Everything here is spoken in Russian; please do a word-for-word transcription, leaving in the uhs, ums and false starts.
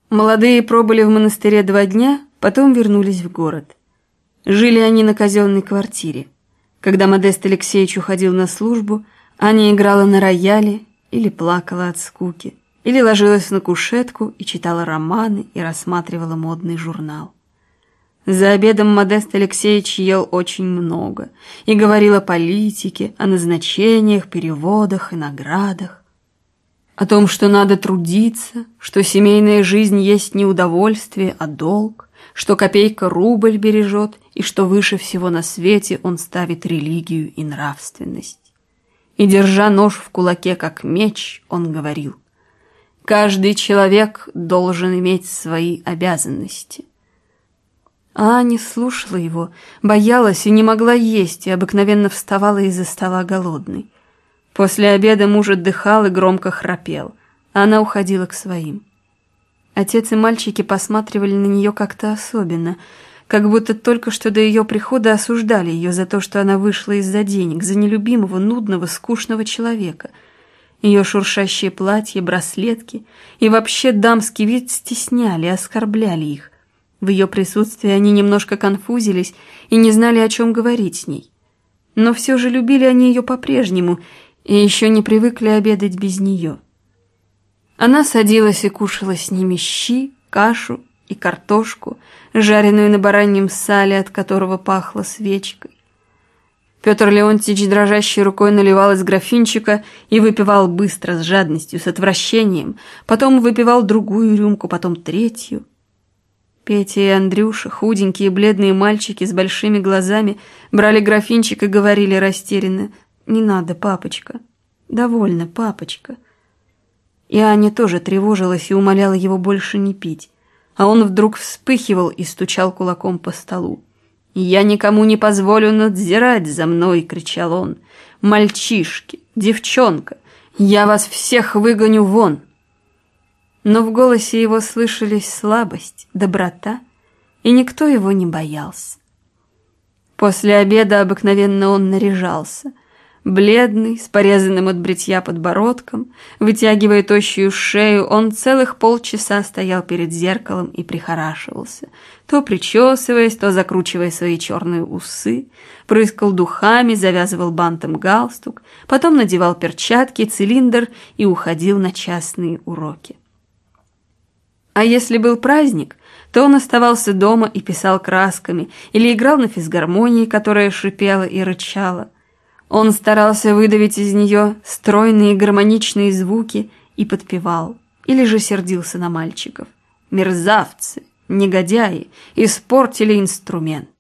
Молодые пробыли в монастыре два дня, потом вернулись в город. Жили они на казенной квартире. Когда Модест Алексеевич уходил на службу, Аня играла на рояле или плакала от скуки, или ложилась на кушетку и читала романы и рассматривала модный журнал. За обедом Модест Алексеевич ел очень много и говорил о политике, о назначениях, переводах и наградах, о том, что надо трудиться, что семейная жизнь есть не удовольствие, а долг, что копейка рубль бережет и что выше всего на свете он ставит религию и нравственность. И, держа нож в кулаке, как меч, он говорил: «Каждый человек должен иметь свои обязанности». А Аня слушала его, боялась и не могла есть, и обыкновенно вставала из-за стола голодной. После обеда муж отдыхал и громко храпел, а она уходила к своим. Отец и мальчики посматривали на нее как-то особенно, как будто только что до ее прихода осуждали ее за то, что она вышла из-за денег, за нелюбимого, нудного, скучного человека. Ее шуршащие платья, браслетки и вообще дамский вид стесняли, оскорбляли их. В ее присутствии они немножко конфузились и не знали, о чем говорить с ней. Но все же любили они ее по-прежнему и еще не привыкли обедать без нее. Она садилась и кушала с ними щи, кашу и картошку, жареную на бараньем сале, от которого пахло свечкой. Петр Леонтьевич дрожащей рукой наливал из графинчика и выпивал быстро, с жадностью, с отвращением, потом выпивал другую рюмку, потом третью. Петя и Андрюша, худенькие бледные мальчики с большими глазами, брали графинчик и говорили растерянно: «Не надо, папочка, довольно, папочка». И Аня тоже тревожилась и умоляла его больше не пить, а он вдруг вспыхивал и стучал кулаком по столу. «Я никому не позволю надзирать за мной!» — кричал он. «Мальчишки, девчонка, я вас всех выгоню вон!» Но в голосе его слышались слабость, доброта, и никто его не боялся. После обеда обыкновенно он наряжался, бледный, с порезанным от бритья подбородком, вытягивая тощую шею, он целых полчаса стоял перед зеркалом и прихорашивался, то причесываясь, то закручивая свои черные усы, прыскал духами, завязывал бантом галстук, потом надевал перчатки, цилиндр и уходил на частные уроки. А если был праздник, то он оставался дома и писал красками или играл на физгармонии, которая шипела и рычала. Он старался выдавить из нее стройные гармоничные звуки и подпевал, или же сердился на мальчиков. Мерзавцы, негодяи, испортили инструмент.